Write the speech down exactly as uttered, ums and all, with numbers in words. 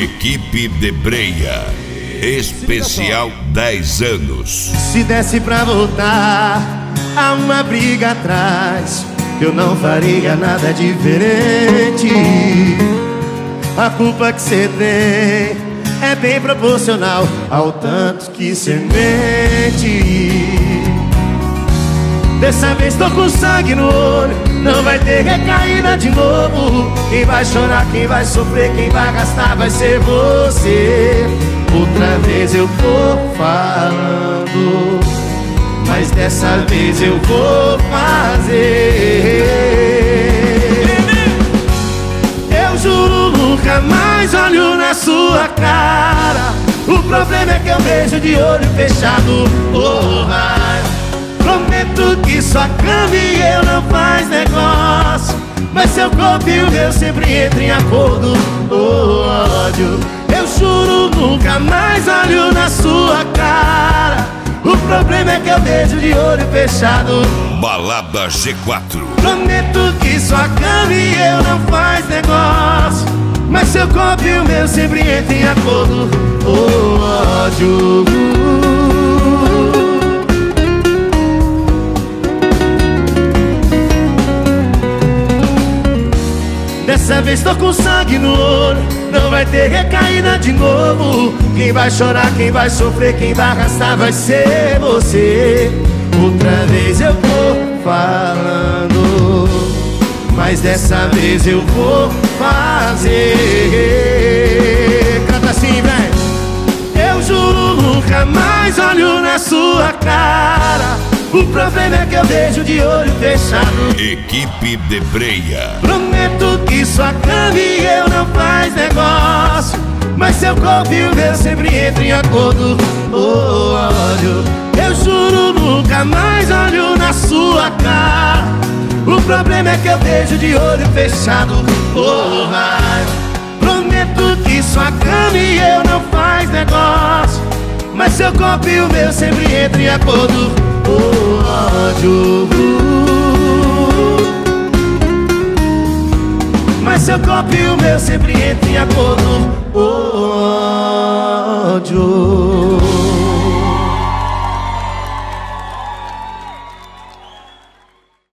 Equipe de Breia, especial dez anos. Se desse pra voltar a uma briga atrás, eu não faria nada diferente. A culpa que cê tem é bem proporcional ao tanto que cê mente. Dessa vez tô com sangue no olho, não vai ter recaída de novo. Quem vai chorar, quem vai sofrer, quem vai gastar vai ser você. Outra vez eu tô falando, mas dessa vez eu vou fazer. Eu juro nunca mais olho na sua cara. O problema é que eu vejo de olho fechado. Oh, mas prometo que sua cama e eu não faz negócio, mas seu corpo e o meu sempre entram em acordo. Oh, ódio, eu juro nunca mais olho na sua cara. O problema é que eu vejo de olho fechado. Balada G quatro. Prometo que sua cama e eu não faz negócio, mas seu corpo e o meu sempre entram em acordo. Oh, ódio. Dessa vez tô com sangue no olho, não vai ter recaída de novo. Quem vai chorar, quem vai sofrer, quem vai arrastar vai ser você. Outra vez eu tô falando, mas dessa vez eu vou fazer. Canta assim, véi. Eu juro nunca mais olho na sua cara. O problema é que eu vejo de olho fechado. Equipe de Breia. Prometo que sua cama e eu não faz negócio, mas seu corpo e o meu sempre entram em acordo. Oh, ódio, eu juro nunca mais olho na sua cara. O problema é que eu vejo de olho fechado. Oh, mas prometo que sua cama e eu não faz negócio, mas seu corpo e o meu sempre entram em acordo. Oh, ódio, mas seu corpo e o meu sempre entram em acordo. Oh, ódio.